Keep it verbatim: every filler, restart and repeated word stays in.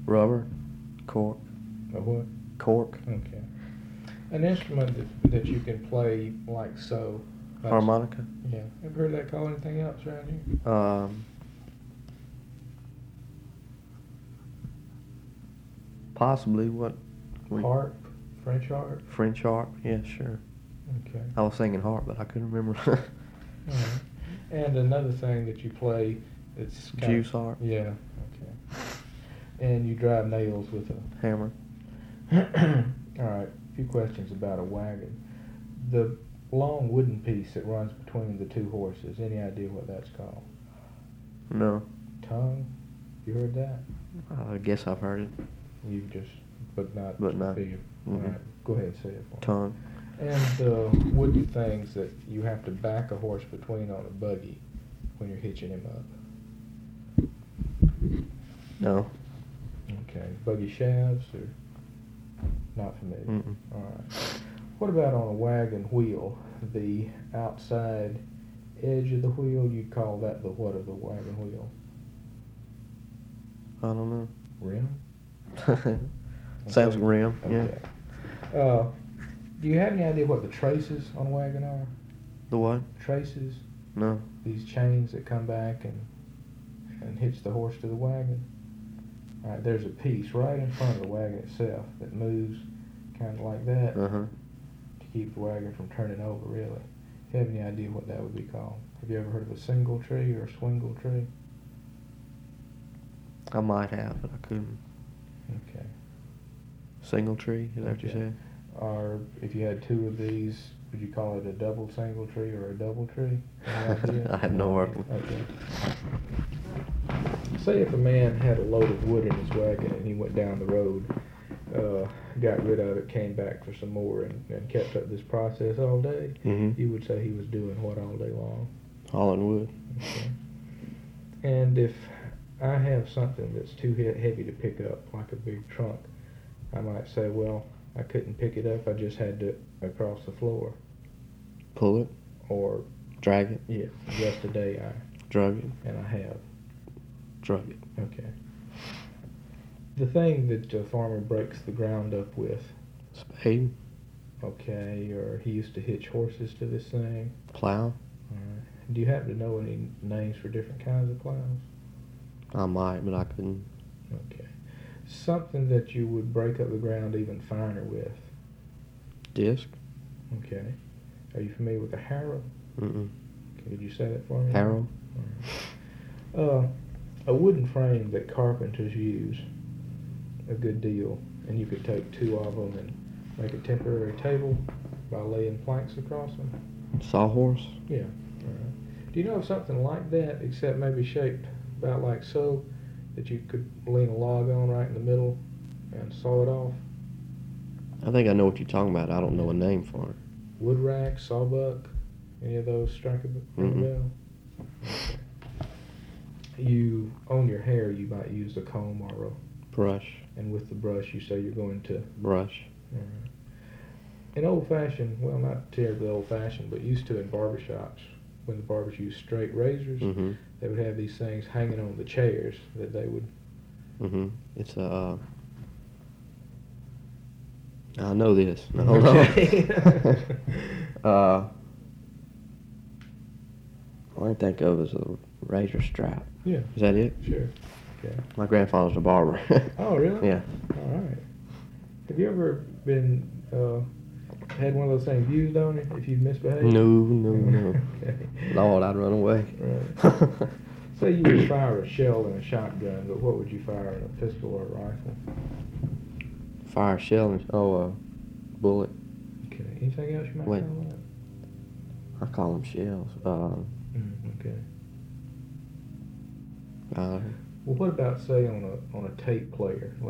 Rubber. Cork. A what? Cork. Okay. An instrument that, that you can play like so. Like, Harmonica. Yeah. Ever heard that called anything else around here? Um, possibly what? we- Harp? French harp? French harp. Yeah, sure. Okay. I was singing harp, but I couldn't remember. All right. And another thing that you play, it's kind Juice of, harp. Yeah. Okay. And you drive nails with a Hammer. All right. A few questions about a wagon. The long wooden piece that runs between the two horses. Any idea what that's called? No. Tongue. You heard that? I guess I've heard it. You just, but not. But not. figure. Mhm. All right. Go ahead and say it for me. Tongue. And the wooden things that you have to back a horse between on a buggy when you're hitching him up. No. Okay. Buggy shafts or not familiar? Mm-mm. All right. What about on a wagon wheel? The outside edge of the wheel, you'd call that the what of the wagon wheel? I don't know. Rim? Sounds Okay. rim. Yeah. Okay. Uh, do you have any idea what the traces on a wagon are? The what? Traces? No. These chains that come back and and hitch the horse to the wagon. All right, there's a piece right in front of the wagon itself that moves kind of like that Uh huh. to keep the wagon from turning over, really. Do you have any idea what that would be called? Have you ever heard of a single tree or a swingle tree? I might have, but I couldn't. Okay. Single tree. Is that what you Okay. said? Or if you had two of these, would you call it a double single tree or a double tree? Any idea? I have no idea. Okay. Say if a man had a load of wood in his wagon and he went down the road, uh, got rid of it, came back for some more, and, and kept up this process all day, Mm-hmm. you would say he was doing what all day long? Hauling wood. Okay. And if I have something that's too he- heavy to pick up, like a big trunk, I might say, well, I couldn't pick it up, I just had to across the floor. Pull it. Or, Drag it. yeah, yesterday I, Drug it. and I have. Drug it. Okay. The thing that a farmer breaks the ground up with, Spade. okay, or he used to hitch horses to this thing. Plow. Alright. Do you happen to know any names for different kinds of plows? I might, but I couldn't. Okay. Something that you would break up the ground even finer with. Disc. Okay. Are you familiar with a harrow? Mm-mm. Okay, could you say that for me? Harrow. Uh, a wooden frame that carpenters use a good deal, and you could take two of them and make a temporary table by laying planks across them. Sawhorse. Yeah. Alright. Do you know of something like that, except maybe shaped about like so, that you could lean a log on right in the middle and saw it off? I think I know what you're talking about. I don't know a name for it. Wood rack, sawbuck, any of those strike a b- ring a Mm-mm. bell? Okay. You, on your hair, you might use a comb or a, Brush. and with the brush you say you're going to. Brush. Alright. In old-fashioned, well, not terribly old-fashioned, but used to in barbershops, when the barbers used straight razors, Mm-hmm. they would have these things hanging on the chairs that they would. Mm-hmm. It's a. Uh, I know this. Hold Okay. on. uh, all I can think of is a razor strap. Yeah, Is that it? sure. Okay. My grandfather's a barber. Oh, really? Yeah. All right. Have you ever been uh, had one of those things used on you if you've misbehaved? No, no, no. Okay. Lord, I'd run away. Right. Say you would fire a shell in a shotgun, but what would you fire in a pistol or a rifle? Fire a shell and oh, a bullet. Okay. Anything else you might Wait. call that? I call them shells. Uh, Mm, okay. uh, Well, what about say on a on a tape player?